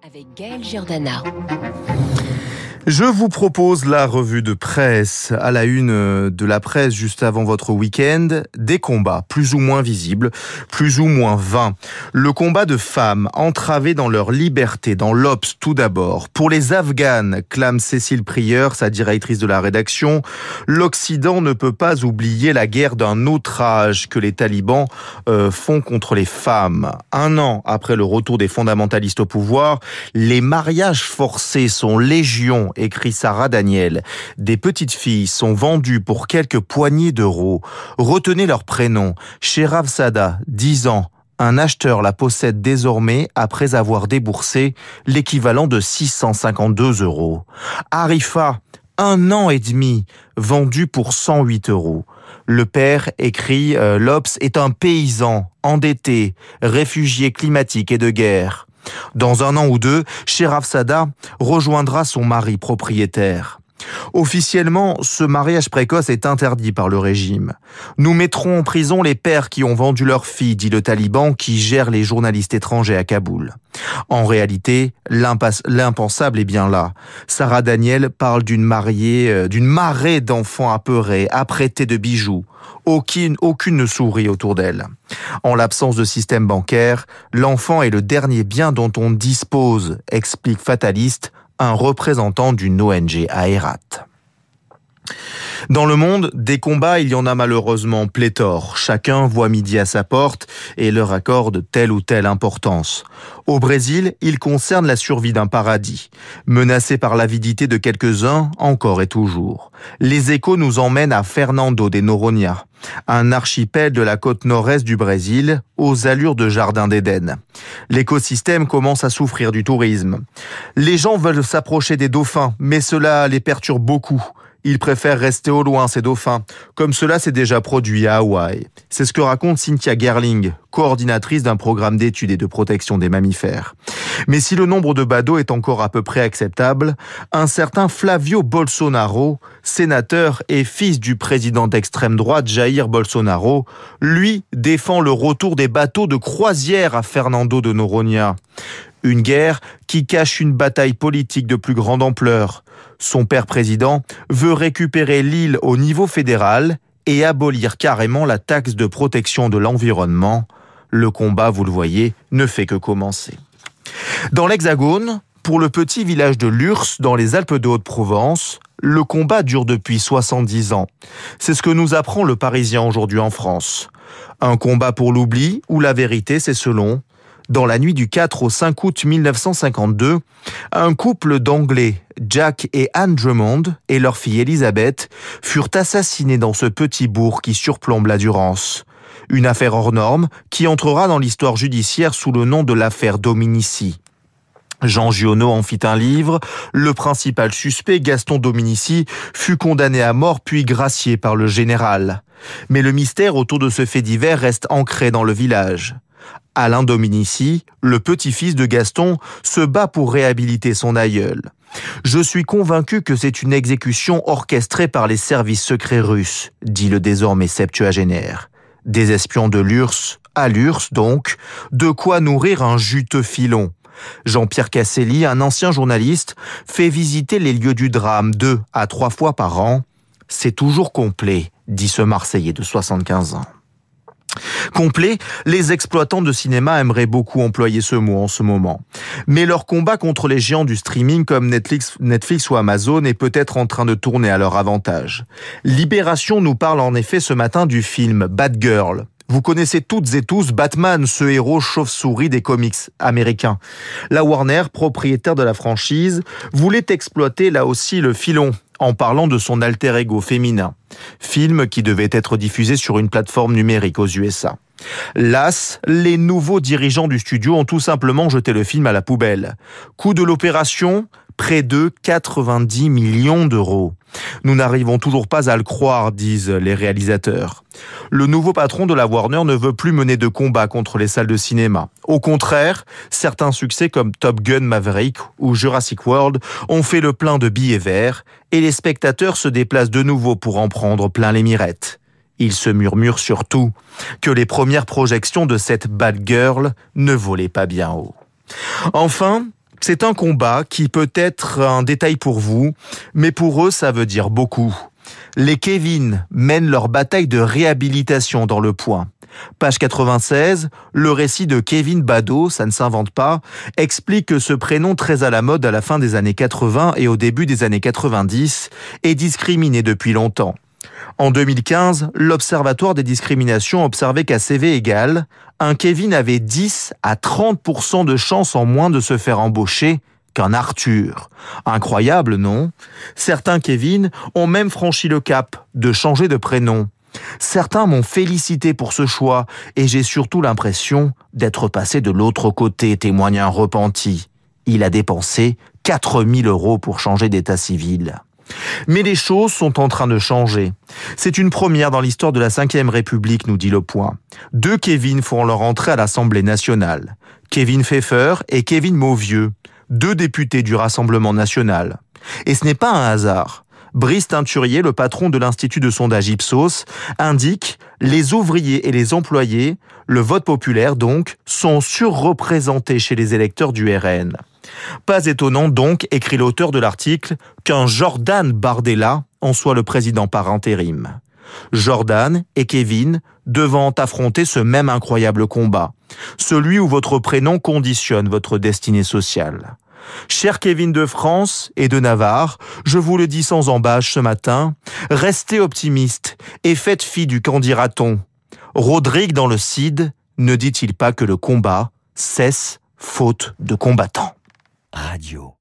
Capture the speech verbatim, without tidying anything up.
Avec Gaël Giordana. Je vous propose la revue de presse à la une de la presse juste avant votre week-end. Des combats plus ou moins visibles, plus ou moins vains. Le combat de femmes entravées dans leur liberté, dans l'Obs tout d'abord. Pour les Afghanes, clame Cécile Prieur, sa directrice de la rédaction, l'Occident ne peut pas oublier la guerre d'un autre âge que les talibans euh, font contre les femmes. Un an après le retour des fondamentalistes au pouvoir, les mariages forcés sont légion, écrit Sarah Daniel. Des petites filles sont vendues pour quelques poignées d'euros. Retenez leur prénom. Sheravzada, dix ans. Un acheteur la possède désormais après avoir déboursé l'équivalent de six cent cinquante-deux euros. Arifa, un an et demi, vendu pour cent huit euros. Le père, écrit euh, l'Obs, est un paysan, endetté, réfugié climatique et de guerre. Dans un an ou deux, Sheravzada rejoindra son mari propriétaire. Officiellement, ce mariage précoce est interdit par le régime. Nous mettrons en prison les pères qui ont vendu leurs filles, dit le taliban qui gère les journalistes étrangers à Kaboul. En réalité, l'impensable est bien là. Sarah Daniel parle d'une mariée, d'une marée d'enfants apeurés, apprêtés de bijoux. Aucune, aucune ne sourit autour d'elle. En l'absence de système bancaire, l'enfant est le dernier bien dont on dispose, explique Fataliste, un représentant d'une O N G à Herat. Dans le monde, des combats, il y en a malheureusement pléthore. Chacun voit midi à sa porte et leur accorde telle ou telle importance. Au Brésil, il concerne la survie d'un paradis. Menacé par l'avidité de quelques-uns, encore et toujours. Les échos nous emmènent à Fernando de Noronha, un archipel de la côte nord-est du Brésil, aux allures de jardin d'Éden. L'écosystème commence à souffrir du tourisme. Les gens veulent s'approcher des dauphins, mais cela les perturbe beaucoup. Ils préfèrent rester au loin, ces dauphins, comme cela s'est déjà produit à Hawaï. C'est ce que raconte Cynthia Gerling, coordinatrice d'un programme d'études et de protection des mammifères. Mais si le nombre de badauds est encore à peu près acceptable, un certain Flavio Bolsonaro, sénateur et fils du président d'extrême droite Jair Bolsonaro, lui défend le retour des bateaux de croisière à Fernando de Noronha. Une guerre qui cache une bataille politique de plus grande ampleur. Son père président veut récupérer l'île au niveau fédéral et abolir carrément la taxe de protection de l'environnement. Le combat, vous le voyez, ne fait que commencer. Dans l'Hexagone, pour le petit village de Lurs, dans les Alpes de Haute-Provence, le combat dure depuis soixante-dix ans. C'est ce que nous apprend le Parisien aujourd'hui en France. Un combat pour l'oubli ou la vérité, c'est selon. Dans la nuit du quatre au cinq août mille neuf cent cinquante-deux, un couple d'Anglais, Jack et Anne Drummond, et leur fille Elisabeth, furent assassinés dans ce petit bourg qui surplombe la Durance. Une affaire hors norme qui entrera dans l'histoire judiciaire sous le nom de l'affaire Dominici. Jean Giono en fit un livre. Le principal suspect, Gaston Dominici, fut condamné à mort puis gracié par le général. Mais le mystère autour de ce fait divers reste ancré dans le village. Alain Dominici, le petit-fils de Gaston, se bat pour réhabiliter son aïeul. Je suis convaincu que c'est une exécution orchestrée par les services secrets russes, dit le désormais septuagénaire. Des espions de Lurs à Lurs donc, de quoi nourrir un juteux filon. Jean-Pierre Casselli, un ancien journaliste, fait visiter les lieux du drame deux à trois fois par an. C'est toujours complet, dit ce Marseillais de soixante-quinze ans. Complet, les exploitants de cinéma aimeraient beaucoup employer ce mot en ce moment. Mais leur combat contre les géants du streaming comme Netflix, Netflix ou Amazon est peut-être en train de tourner à leur avantage. Libération nous parle en effet ce matin du film Batgirl. Vous connaissez toutes et tous Batman, ce héros chauve-souris des comics américains. La Warner, propriétaire de la franchise, voulait exploiter là aussi le filon en parlant de son alter ego féminin. Film qui devait être diffusé sur une plateforme numérique aux U S A. Las, les nouveaux dirigeants du studio ont tout simplement jeté le film à la poubelle. Coût de l'opération, près de quatre-vingt-dix millions d'euros. Nous n'arrivons toujours pas à le croire, disent les réalisateurs. Le nouveau patron de la Warner ne veut plus mener de combat contre les salles de cinéma. Au contraire, certains succès comme Top Gun Maverick ou Jurassic World ont fait le plein de billets verts et les spectateurs se déplacent de nouveau pour en prendre plein les mirettes. Il se murmure surtout que les premières projections de cette Batgirl ne volaient pas bien haut. Enfin, C'est un combat qui peut être un détail pour vous, mais pour eux, ça veut dire beaucoup. Les Kevin mènent leur bataille de réhabilitation dans le Point. Page quatre-vingt-seize, le récit de Kevin Bado, ça ne s'invente pas, explique que ce prénom très à la mode à la fin des années quatre-vingts et au début des années quatre-vingt-dix est discriminé depuis longtemps. En deux mille quinze, l'Observatoire des discriminations observait qu'à C V égal, un Kevin avait dix à trente pour cent de chances en moins de se faire embaucher qu'un Arthur. Incroyable, non ? Certains Kevin ont même franchi le cap de changer de prénom. Certains m'ont félicité pour ce choix et j'ai surtout l'impression d'être passé de l'autre côté, témoigne un repenti. Il a dépensé quatre mille euros pour changer d'état civil. Mais les choses sont en train de changer. C'est une première dans l'histoire de la cinquième République, nous dit Le Point. Deux Kevin font leur entrée à l'Assemblée nationale. Kevin Pfeffer et Kevin Mauvieux, deux députés du Rassemblement national. Et ce n'est pas un hasard. Brice Teinturier, le patron de l'Institut de sondage Ipsos, indique « Les ouvriers et les employés, le vote populaire donc, sont surreprésentés chez les électeurs du R N ». Pas étonnant donc, écrit l'auteur de l'article, qu'un Jordan Bardella en soit le président par intérim. Jordan et Kevin devant affronter ce même incroyable combat, celui où votre prénom conditionne votre destinée sociale. Cher Kevin de France et de Navarre, je vous le dis sans embâche ce matin, restez optimiste et faites fi du qu'en dira-t-on. Rodrigue dans le Cid ne dit-il pas que le combat cesse faute de combattants ? Radio.